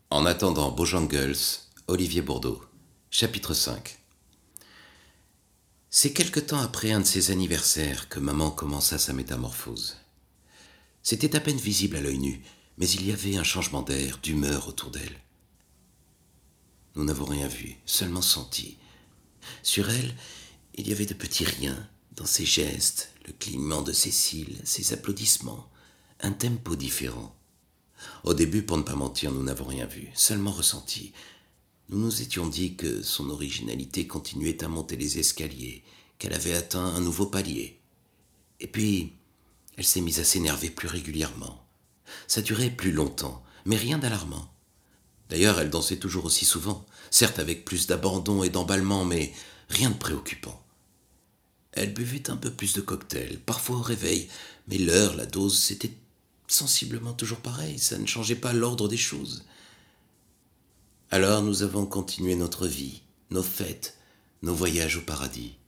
En attendant Bojangles, Olivier Bourdeau. Chapitre 5. C'est quelque temps après un de ses anniversaires que maman commença sa métamorphose. C'était à peine visible à l'œil nu, mais il y avait un changement d'air, d'humeur autour d'elle. Nous n'avons rien vu, seulement senti. Sur elle, il y avait de petits riens, dans ses gestes, le clignement de ses cils, ses applaudissements, un tempo différent. Au début, pour ne pas mentir, nous n'avons rien vu, seulement ressenti. Nous nous étions dit que son originalité continuait à monter les escaliers, qu'elle avait atteint un nouveau palier. Et puis, elle s'est mise à s'énerver plus régulièrement. Ça durait plus longtemps, mais rien d'alarmant. D'ailleurs, elle dansait toujours aussi souvent, certes avec plus d'abandon et d'emballement, mais rien de préoccupant. Elle buvait un peu plus de cocktails, parfois au réveil, mais l'heure, la dose, c'était sensiblement toujours pareil, ça ne changeait pas l'ordre des choses. Alors nous avons continué notre vie, nos fêtes, nos voyages au paradis.